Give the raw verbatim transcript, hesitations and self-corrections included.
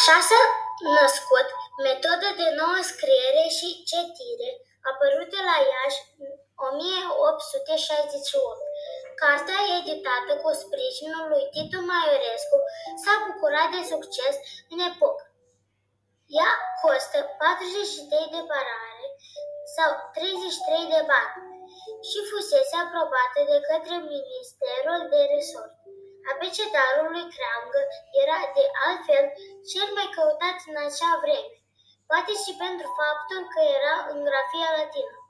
Așa s-a născut metodă de nouă scriere și citire, apărută la Iași în o mie opt sute șaizeci și opt. Cartea, editată cu sprijinul lui Titu Maiorescu, s-a bucurat de succes în epocă. Ea costă patruzeci și trei de parale sau treizeci și trei de bani și fusese aprobată de către Ministerul de Resort. Abecedarul lui Creangă era, de altfel, cel mai căutat în acea vreme, poate și pentru faptul că era în grafia latină.